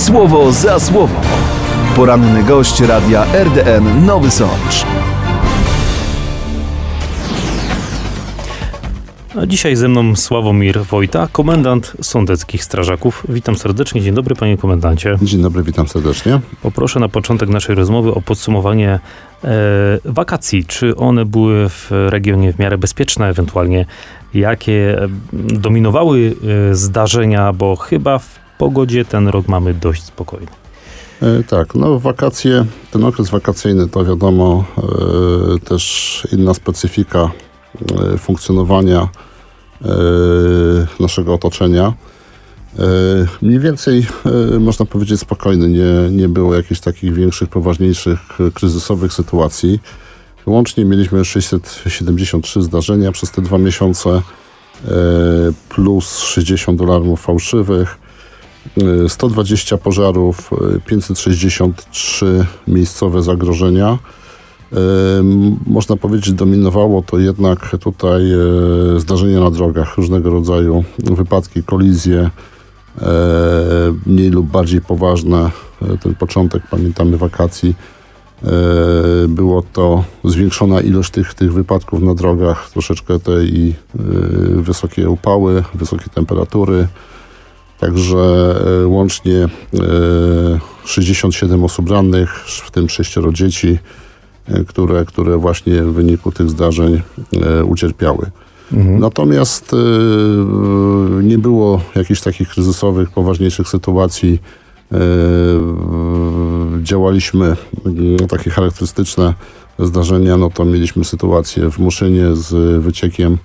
Słowo za słowo. Poranny gość radia RDN Nowy Sącz. A dzisiaj ze mną Sławomir Wojta, komendant sądeckich strażaków. Witam serdecznie. Dzień dobry, panie komendancie. Dzień dobry, witam serdecznie. Poproszę na początek naszej rozmowy o podsumowanie wakacji. Czy one były w regionie w miarę bezpieczne, ewentualnie jakie dominowały zdarzenia, bo chyba w pogodzie ten rok mamy dość spokojny. Tak, wakacje, ten okres wakacyjny to wiadomo też inna specyfika funkcjonowania naszego otoczenia. Mniej więcej można powiedzieć spokojny, nie było jakichś takich większych, poważniejszych, kryzysowych sytuacji. Łącznie mieliśmy 673 zdarzenia przez te 2 miesiące, plus 60 alarmów fałszywych, 120 pożarów, 563 miejscowe zagrożenia. Można powiedzieć, dominowało to jednak tutaj zdarzenia na drogach, różnego rodzaju wypadki, kolizje, mniej lub bardziej poważne. Ten początek, pamiętamy, wakacji, było to zwiększona ilość tych wypadków na drogach, troszeczkę te i wysokie upały, wysokie temperatury. Także łącznie 67 osób rannych, w tym 6 dzieci, które właśnie w wyniku tych zdarzeń ucierpiały. Natomiast nie było jakichś takich kryzysowych, poważniejszych sytuacji. Działaliśmy takie charakterystyczne zdarzenia, to mieliśmy sytuację w Muszynie z wyciekiem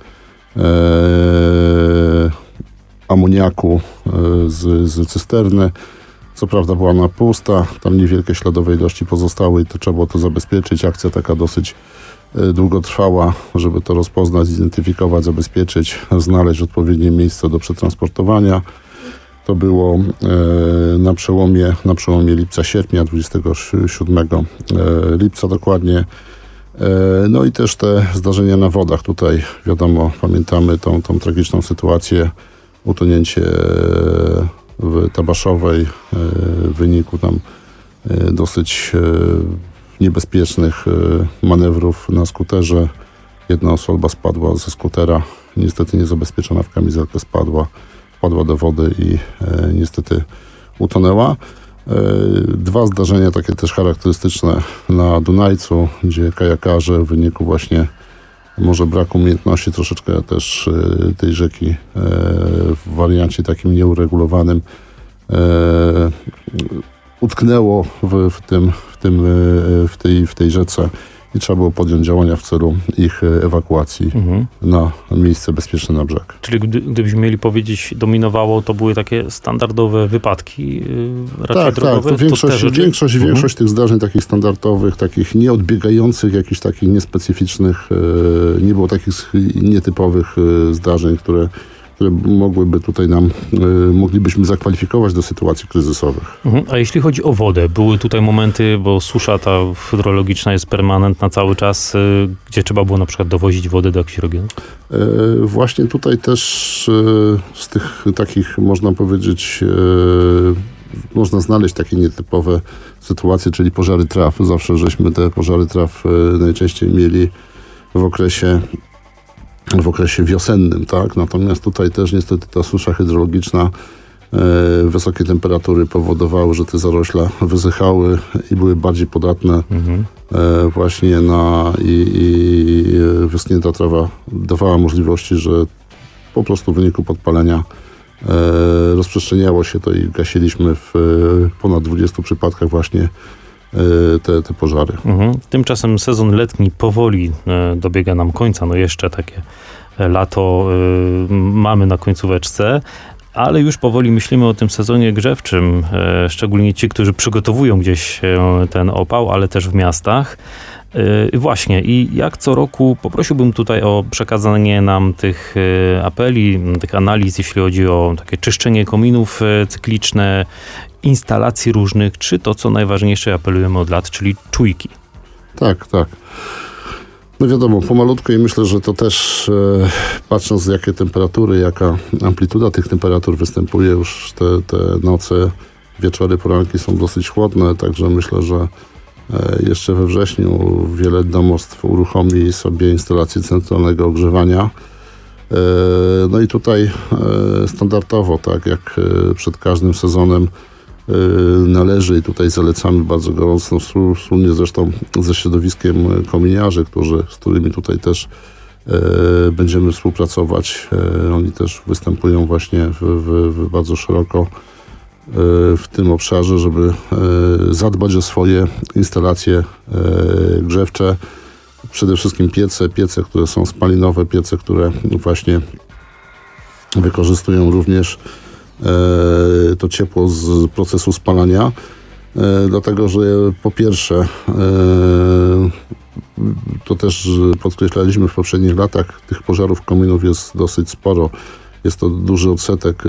amoniaku z cysterny. Co prawda była ona pusta, tam niewielkie śladowe ilości pozostały i to trzeba było to zabezpieczyć. Akcja taka dosyć długo trwała, żeby to rozpoznać, zidentyfikować, zabezpieczyć, znaleźć odpowiednie miejsce do przetransportowania. To było na przełomie lipca-sierpnia, 27 lipca dokładnie. No i też te zdarzenia na wodach. Tutaj wiadomo, pamiętamy tą tragiczną sytuację, utonięcie w Tabaszowej w wyniku tam dosyć niebezpiecznych manewrów na skuterze. Jedna osoba spadła ze skutera, niestety niezabezpieczona w kamizelkę wpadła do wody i niestety utonęła. 2 zdarzenia takie też charakterystyczne na Dunajcu, gdzie kajakarze w wyniku właśnie może braku umiejętności troszeczkę też tej rzeki w wariancie takim nieuregulowanym utknęło w tej rzece i trzeba było podjąć działania w celu ich ewakuacji na miejsce bezpieczne na brzeg. Czyli gdybyśmy mieli powiedzieć, dominowało, to były takie standardowe wypadki raczej drogowe? Tak, to większość tych zdarzeń takich standardowych, takich nieodbiegających, jakichś takich niespecyficznych, nie było takich nietypowych zdarzeń, które mogłyby tutaj moglibyśmy zakwalifikować do sytuacji kryzysowych. A jeśli chodzi o wodę, były tutaj momenty, bo susza ta hydrologiczna jest permanentna cały czas, gdzie trzeba było na przykład dowozić wodę do jakichś regionów? Właśnie tutaj też z tych takich, można powiedzieć, można znaleźć takie nietypowe sytuacje, czyli pożary traw. Zawsze żeśmy te pożary traw najczęściej mieli w okresie wiosennym, tak? Natomiast tutaj też niestety ta susza hydrologiczna, wysokie temperatury powodowały, że te zarośla wysychały i były bardziej podatne właśnie i wyschnięta trawa dawała możliwości, że po prostu w wyniku podpalenia rozprzestrzeniało się to i gasiliśmy w ponad 20 przypadkach właśnie te pożary. Tymczasem sezon letni powoli dobiega nam końca. Jeszcze takie lato mamy na końcóweczce, ale już powoli myślimy o tym sezonie grzewczym, szczególnie ci, którzy przygotowują gdzieś ten opał, ale też w miastach. Właśnie i jak co roku poprosiłbym tutaj o przekazanie nam tych apeli, tych analiz, jeśli chodzi o takie czyszczenie kominów cykliczne, instalacji różnych, czy to, co najważniejsze, apelujemy od lat, czyli czujki. Tak. No wiadomo, pomalutku i myślę, że to też patrząc jakie temperatury, jaka amplituda tych temperatur występuje już te noce Wieczory, poranki są dosyć chłodne, także myślę, że jeszcze we wrześniu wiele domostw uruchomi sobie instalację centralnego ogrzewania. No i tutaj standardowo, tak jak przed każdym sezonem, należy i tutaj zalecamy bardzo gorąco, wspólnie zresztą ze środowiskiem kominiarzy, z którymi tutaj też będziemy współpracować. Oni też występują właśnie bardzo szeroko w tym obszarze, żeby zadbać o swoje instalacje grzewcze. Przede wszystkim piece, które są spalinowe, piece, które właśnie wykorzystują również to ciepło z procesu spalania, dlatego że po pierwsze, to też podkreślaliśmy w poprzednich latach, tych pożarów kominów jest dosyć sporo. Jest to duży odsetek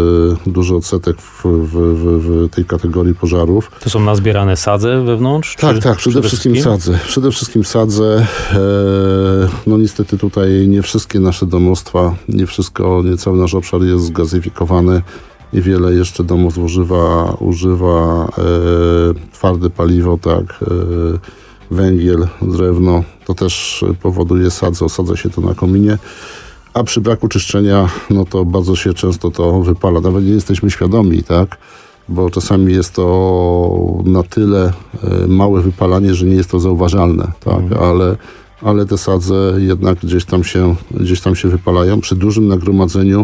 w tej kategorii pożarów. To są nazbierane sadze wewnątrz? Tak, przede wszystkim sadze. Przede wszystkim sadze. No niestety tutaj nie wszystkie nasze domostwa, nie cały nasz obszar jest zgazyfikowany i wiele jeszcze domostw używa twarde paliwo, tak, węgiel, drewno. To też powoduje osadza się to na kominie. A przy braku czyszczenia, no to bardzo się często to wypala. Nawet nie jesteśmy świadomi, tak? Bo czasami jest to na tyle małe wypalanie, że nie jest to zauważalne, tak? Ale te sadze jednak gdzieś tam się wypalają. Przy dużym nagromadzeniu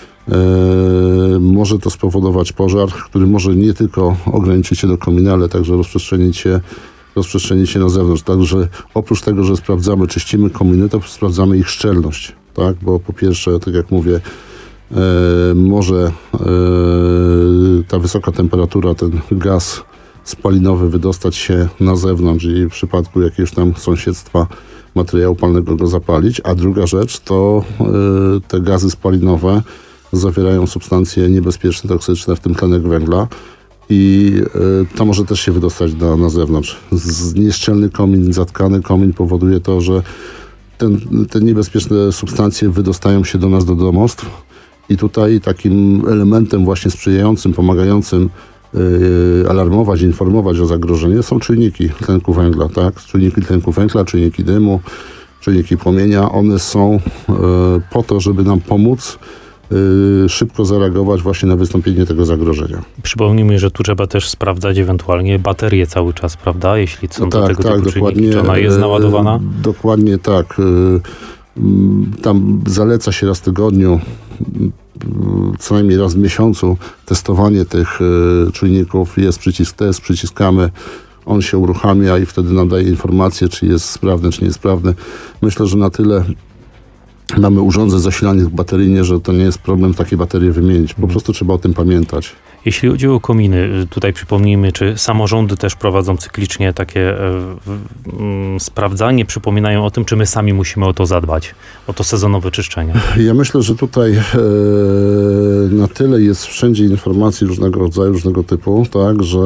może to spowodować pożar, który może nie tylko ograniczyć się do komina, ale także rozprzestrzenić się na zewnątrz. Także oprócz tego, że czyścimy kominy, to sprawdzamy ich szczelność. Tak, bo po pierwsze, tak jak mówię, może ta wysoka temperatura, ten gaz spalinowy wydostać się na zewnątrz i w przypadku jakiegoś tam sąsiedztwa materiału palnego go zapalić, a druga rzecz to te gazy spalinowe zawierają substancje niebezpieczne, toksyczne, w tym tlenek węgla i to może też się wydostać na zewnątrz. Nieszczelny komin, zatkany komin powoduje to, że te niebezpieczne substancje wydostają się do nas, do domostw i tutaj takim elementem właśnie sprzyjającym, pomagającym alarmować, informować o zagrożeniu są czujniki tlenku węgla, tak? Czujniki tlenku węgla, czujniki dymu, czujniki płomienia. One są po to, żeby nam pomóc szybko zareagować właśnie na wystąpienie tego zagrożenia. Przypomnijmy, że tu trzeba też sprawdzać ewentualnie baterię cały czas, prawda? Jeśli są do tego typu czynniki, czy ona jest naładowana? Dokładnie tak. Tam zaleca się raz w tygodniu, co najmniej raz w miesiącu testowanie tych czujników. Jest przycisk test, przyciskamy, on się uruchamia i wtedy nam daje informację, czy jest sprawny, czy nie jest sprawny. Myślę, że na tyle mamy urządzeń zasilanych bateryjnie, że to nie jest problem takie baterie wymienić. Po prostu trzeba o tym pamiętać. Jeśli chodzi o kominy, tutaj przypomnijmy, czy samorządy też prowadzą cyklicznie takie sprawdzanie, przypominają o tym, czy my sami musimy o to zadbać, o to sezonowe czyszczenie? Ja myślę, że tutaj na tyle jest wszędzie informacji różnego rodzaju, różnego typu, tak, że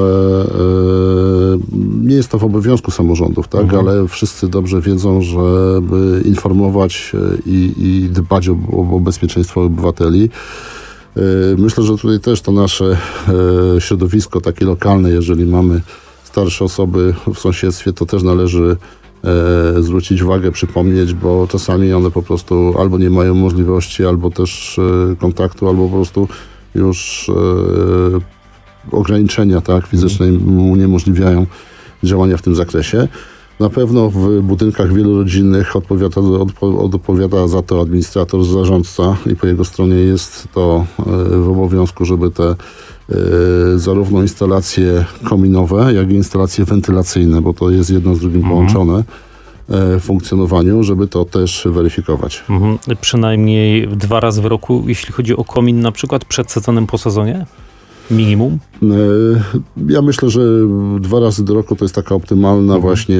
nie jest to w obowiązku samorządów, tak, ale wszyscy dobrze wiedzą, żeby informować i dbać o bezpieczeństwo obywateli. Myślę, że tutaj też to nasze środowisko takie lokalne, jeżeli mamy starsze osoby w sąsiedztwie, to też należy zwrócić uwagę, przypomnieć, bo czasami one po prostu albo nie mają możliwości, albo też kontaktu, albo po prostu już ograniczenia, tak, fizyczne im uniemożliwiają działania w tym zakresie. Na pewno w budynkach wielorodzinnych odpowiada za to administrator, zarządca i po jego stronie jest to w obowiązku, żeby te zarówno instalacje kominowe, jak i instalacje wentylacyjne, bo to jest jedno z drugim połączone w funkcjonowaniu, żeby to też weryfikować. Przynajmniej 2 razy w roku, jeśli chodzi o komin, na przykład przed sezonem, po sezonie? Minimum? Ja myślę, że 2 razy do roku to jest taka optymalna właśnie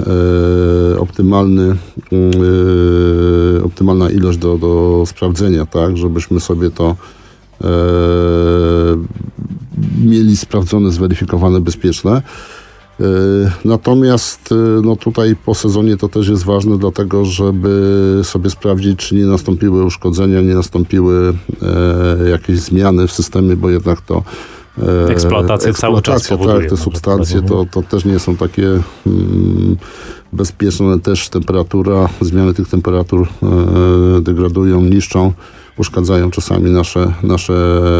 optymalna ilość do sprawdzenia, tak, żebyśmy sobie to mieli sprawdzone, zweryfikowane, bezpieczne. Natomiast no tutaj po sezonie to też jest ważne, dlatego żeby sobie sprawdzić, czy nie nastąpiły uszkodzenia, nie nastąpiły jakieś zmiany w systemie, bo jednak to Eksploatacja cały czas powoduje. Tak, te substancje to też nie są takie bezpieczne. Też temperatura, zmiany tych temperatur degradują, niszczą, uszkadzają czasami nasze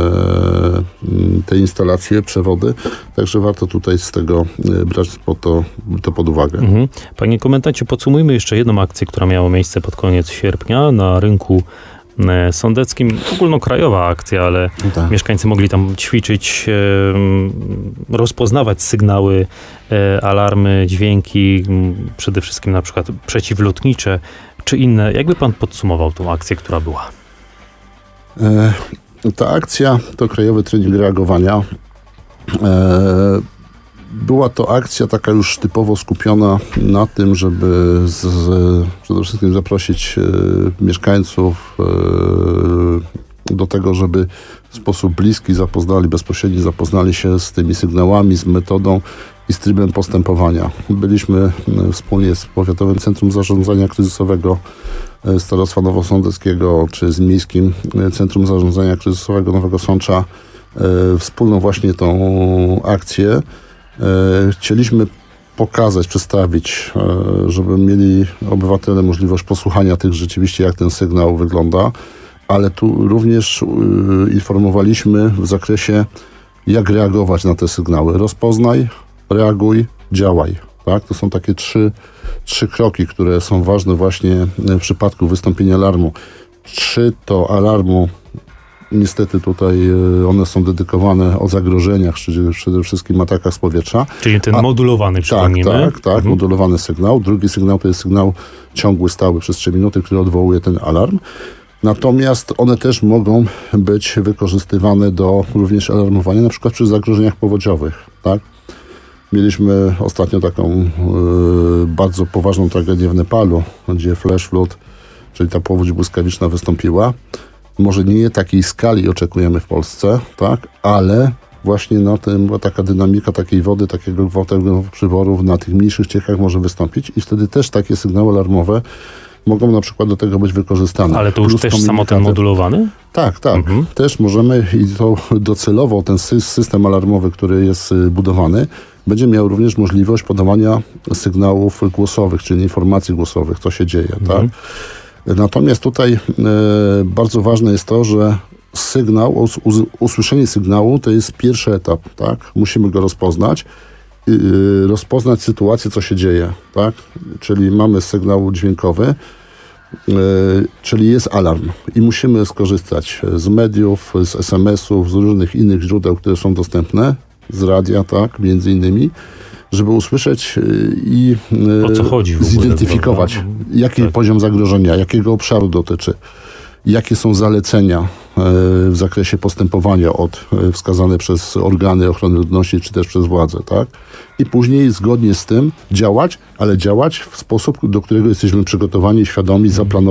te instalacje, przewody. Także warto tutaj z tego brać to pod uwagę. Panie komendancie, podsumujmy jeszcze jedną akcję, która miała miejsce pod koniec sierpnia na rynku sądeckim. Ogólnokrajowa akcja, ale Tak. mieszkańcy mogli tam ćwiczyć, rozpoznawać sygnały, alarmy, dźwięki, przede wszystkim na przykład przeciwlotnicze czy inne. Jakby pan podsumował tą akcję, która była? Ta akcja to Krajowy Trening Reagowania. Była to akcja taka już typowo skupiona na tym, żeby przede wszystkim zaprosić mieszkańców do tego, żeby w sposób bliski bezpośrednio zapoznali się z tymi sygnałami, z metodą i z trybem postępowania. Byliśmy wspólnie z Powiatowym Centrum Zarządzania Kryzysowego Starostwa Nowosądeckiego, czy z Miejskim Centrum Zarządzania Kryzysowego Nowego Sącza, wspólną właśnie tą akcję. Chcieliśmy pokazać, przedstawić, żeby mieli obywatele możliwość posłuchania tych rzeczywiście, jak ten sygnał wygląda, ale tu również informowaliśmy w zakresie, jak reagować na te sygnały. Rozpoznaj, reaguj, działaj. Tak? To są takie trzy kroki, które są ważne właśnie w przypadku wystąpienia alarmu. Czy to alarmu, niestety tutaj one są dedykowane o zagrożeniach, czyli przede wszystkim atakach z powietrza. Czyli ten modulowany, przypomnijmy. Tak, modulowany sygnał. Drugi sygnał to jest sygnał ciągły, stały przez 3 minuty, który odwołuje ten alarm. Natomiast one też mogą być wykorzystywane do również alarmowania, na przykład przy zagrożeniach powodziowych. Tak? Mieliśmy ostatnio taką bardzo poważną tragedię w Nepalu, gdzie flash flood, czyli ta powódź błyskawiczna wystąpiła. Może nie takiej skali oczekujemy w Polsce, tak, ale właśnie na tym była taka dynamika takiej wody, takiego gwałtownego przyboru na tych mniejszych ciekach może wystąpić i wtedy też takie sygnały alarmowe mogą na przykład do tego być wykorzystane. Ale to już też samo ten modulowany? Tak. Też możemy i to docelowo ten system alarmowy, który jest budowany, będzie miał również możliwość podawania sygnałów głosowych, czyli informacji głosowych, co się dzieje, tak? Natomiast tutaj bardzo ważne jest to, że sygnał, usłyszenie sygnału to jest pierwszy etap, tak? Musimy go rozpoznać, rozpoznać sytuację, co się dzieje, tak? Czyli mamy sygnał dźwiękowy, czyli jest alarm i musimy skorzystać z mediów, z SMS-ów, z różnych innych źródeł, które są dostępne, z radia, tak? Między innymi, żeby usłyszeć i o co chodzi w ogóle, zidentyfikować, jaki poziom zagrożenia, jakiego obszaru dotyczy, jakie są zalecenia w zakresie postępowania wskazane przez organy ochrony ludności, czy też przez władze, tak? I później zgodnie z tym działać, ale działać w sposób, do którego jesteśmy przygotowani, świadomi,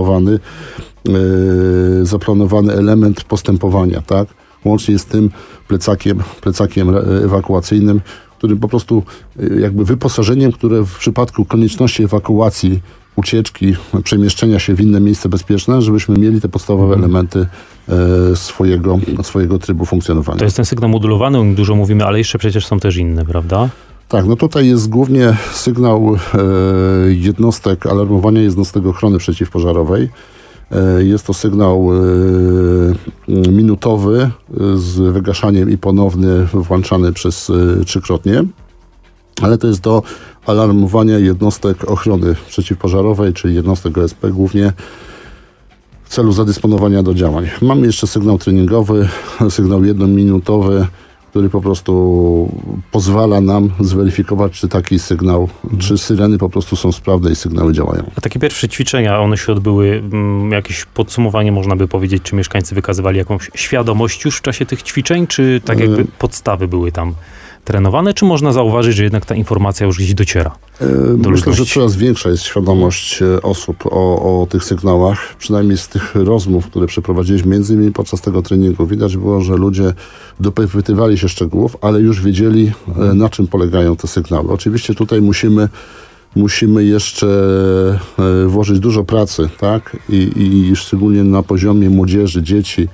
zaplanowany element postępowania, tak? Łącznie z tym plecakiem ewakuacyjnym, którym po prostu jakby wyposażeniem, które w przypadku konieczności ewakuacji, ucieczki, przemieszczenia się w inne miejsce bezpieczne, żebyśmy mieli te podstawowe elementy swojego trybu funkcjonowania. To jest ten sygnał modulowany, o nim dużo mówimy, ale jeszcze przecież są też inne, prawda? Tak, no tutaj jest głównie sygnał jednostek, alarmowania jednostek ochrony przeciwpożarowej. Jest to sygnał minutowy z wygaszaniem i ponowny włączany przez trzykrotnie, ale to jest do alarmowania jednostek ochrony przeciwpożarowej, czyli jednostek OSP głównie w celu zadysponowania do działań. Mamy jeszcze sygnał treningowy, sygnał 1-minutowy, który po prostu pozwala nam zweryfikować, czy taki sygnał, czy syreny po prostu są sprawne i sygnały działają. A takie pierwsze ćwiczenia, one się odbyły, jakieś podsumowanie można by powiedzieć, czy mieszkańcy wykazywali jakąś świadomość już w czasie tych ćwiczeń, czy tak jakby podstawy były tam trenowane, czy można zauważyć, że jednak ta informacja już gdzieś dociera do Myślę, że ludności? coraz większa jest świadomość osób o tych sygnałach. Przynajmniej z tych rozmów, które przeprowadziliśmy między innymi podczas tego treningu, widać było, że ludzie dopytywali się szczegółów, ale już wiedzieli, na czym polegają te sygnały. Oczywiście tutaj musimy jeszcze włożyć dużo pracy, tak? I szczególnie na poziomie młodzieży, dzieci,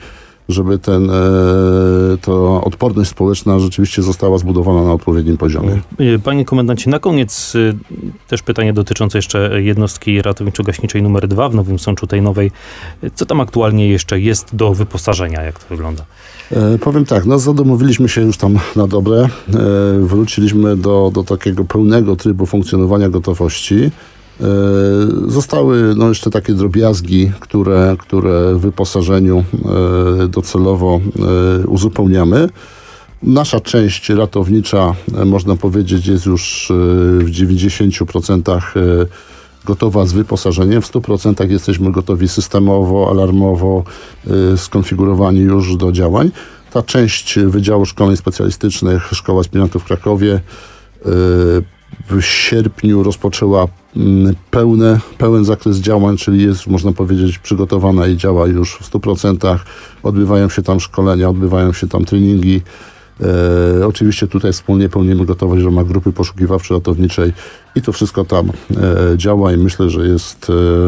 żeby to odporność społeczna rzeczywiście została zbudowana na odpowiednim poziomie. Panie komendancie, na koniec też pytanie dotyczące jeszcze jednostki ratowniczo-gaśniczej numer 2 w Nowym Sączu, tej nowej. Co tam aktualnie jeszcze jest do wyposażenia? Jak to wygląda? Powiem tak, zadomowiliśmy się już tam na dobre. Wróciliśmy do takiego pełnego trybu funkcjonowania gotowości. Zostały jeszcze takie drobiazgi, które w wyposażeniu docelowo uzupełniamy. Nasza część ratownicza, można powiedzieć, jest już w 90% gotowa z wyposażeniem. W 100% jesteśmy gotowi systemowo, alarmowo, skonfigurowani już do działań. Ta część Wydziału Szkoleń Specjalistycznych Szkoła Aspirantów w Krakowie w sierpniu rozpoczęła pełen zakres działań, czyli jest, można powiedzieć, przygotowana i działa już w 100%. Odbywają się tam szkolenia, odbywają się tam treningi. Oczywiście tutaj wspólnie pełnimy gotowość w ramach grupy poszukiwawczo-ratowniczej i to wszystko tam działa i myślę, że jest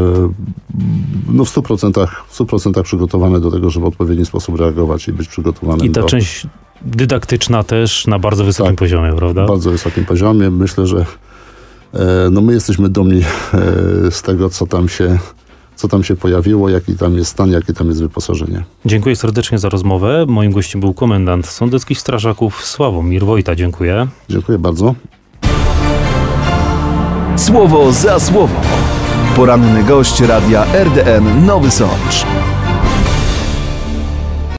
w 100% przygotowane do tego, żeby w odpowiedni sposób reagować i być przygotowanym. I ta część dydaktyczna też na bardzo wysokim poziomie, prawda? Na bardzo wysokim poziomie. Myślę, że my jesteśmy dumni z tego, co tam się pojawiło, jaki tam jest stan, jakie tam jest wyposażenie. Dziękuję serdecznie za rozmowę. Moim gościem był komendant Sądeckich Strażaków Sławomir Wojta. Dziękuję. Dziękuję bardzo. Słowo za słowo. Poranny gość radia RDN Nowy Sącz.